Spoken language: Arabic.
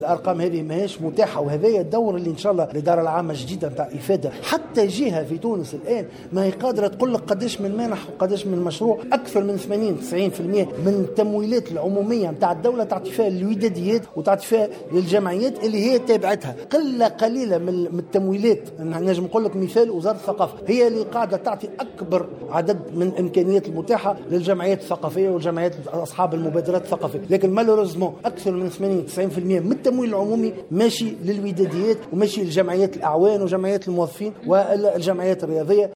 الارقام هذه ماهيش متاحه، وهذايا الدور اللي ان شاء الله الاداره العامه الجديده نتاع افاده حتى جهه في تونس الان ما هي قادره تقول لك قداش من مانح وقداش من مشروع. اكثر من 80-90% من التمويلات العموميه نتاع الدوله تعطي فيها الوداديات وتعطي فيها للجمعيات اللي هي تابعتها. قليله من التمويلات، نجم نقول لك مثال وزاره الثقافه هي اللي قاعده تعطي اكبر عدد من الامكانيات المتاحه للجمعيات الثقافيه والجمعيات اصحاب المبادرات الثقافيه، لكن مالوريزمون اكثر من 80-90% من التمويل العمومي ماشي للوداديات وماشي لجمعيات الاعوان وجمعيات الموظفين والجمعيات الرياضيه.